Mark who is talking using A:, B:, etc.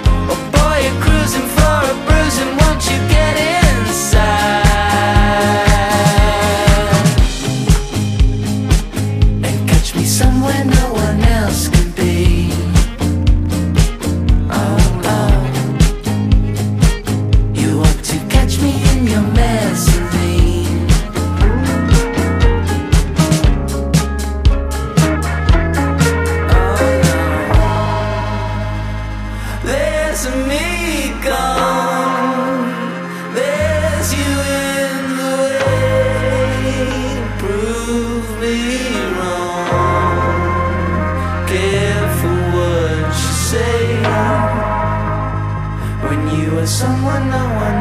A: Oh boy, you're cruising for a bruise, and won't you get inside and catch me somewhere no one else can be? Oh love, you want to catch me in your mezzanine. Oh no, there's me gone, there's you in the way to prove me wrong. Careful what you say when you are someone no one